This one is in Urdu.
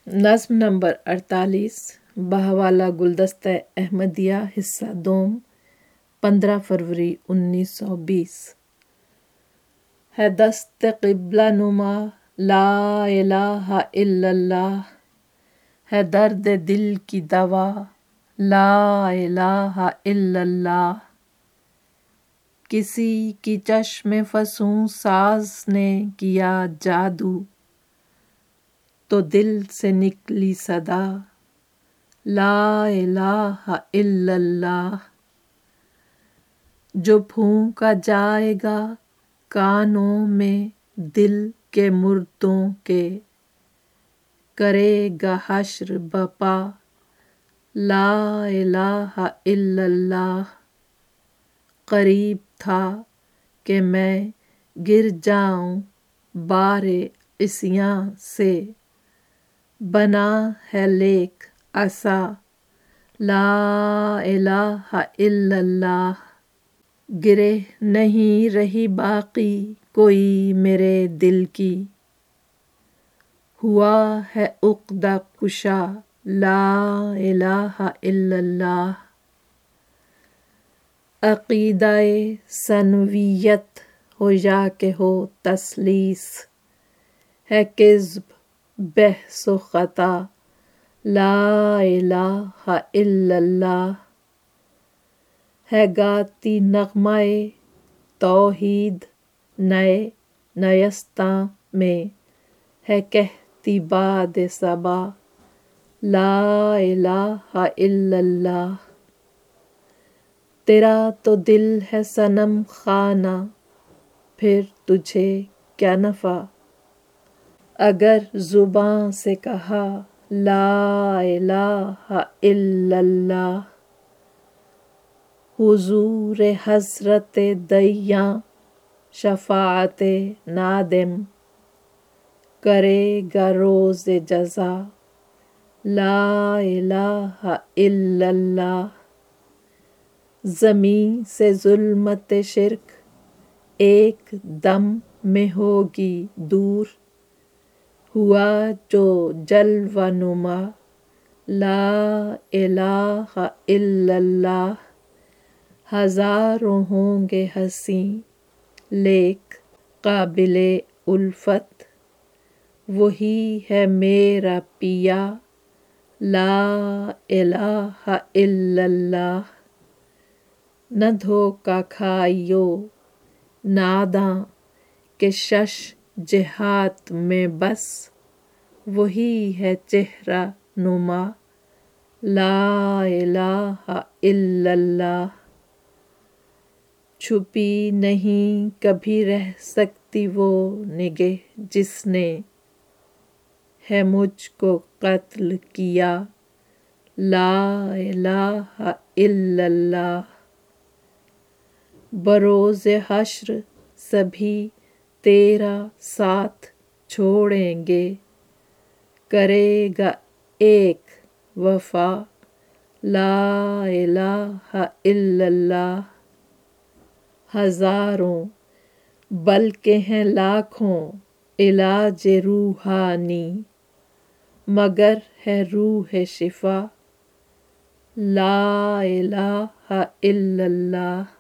نظم نمبر 48 بہوالا گلدستہ احمدیہ حصہ دوم 15 فروری 1920 ہے دست قبلہ نما لا الہ الا اللہ، ہے درد دل کی دوا لا الہ الا اللہ، کسی کی چشم فسوں ساز نے کیا جادو تو دل سے نکلی صدا لا الہ الا اللہ، جو پھونکا جائے گا کانوں میں دل کے مردوں کے، کرے گا حشر بپا لا الہ الا اللہ، قریب تھا کہ میں گر جاؤں بار عصیاں سے، بنا ہے لیک عصا لا الہ الا اللہ، گرہ نہیں رہی باقی کوئی میرے دل کی، ہوا ہے عقدہ کشا لا الہ الا اللہ، عقیدہ ثنویت ہو یا کہ ہو تثلیث، ہے کذب بحث و خطا لا الہ الا اللہ، ہے گاتی نغمہ توحید نئے نیستاں میں، ہے کہتی باد صبا لا الہ الا اللہ، تیرا تو دل ہے صنم خانہ پھر تجھے کیا نفع، اگر زباں سے کہا لا الہ الا اللہ، حضور حضرت دیاں شفاعت نادم، کرے گا روز جزا لا الہ الا اللہ، زمیں سے ظلمت شرک ایک دم میں ہوگی دور، ہوا جو جلوہ نما لا الہ الا اللہ، ہزاروں ہوں گے حسین لیک قابل الفت، وہی ہے میرا پیا لا الہ الا اللہ، نہ دھوکہ کھائیو ناداں کہ شش جہات میں بس وہی ہے چہرہ نما لا الہ الا اللہ، چھپی نہیں کبھی رہ سکتی وہ نگہ جس نے ہے مجھ کو قتل کیا لا الہ الا اللہ، بروز حشر سبھی تیرا ساتھ چھوڑیں گے، کرے گا ایک وفا لا الہ الا اللہ، ہزاروں بلکہ ہیں لاکھوں علاج روحانی، مگر ہے روح شفا لا الہ الا اللہ۔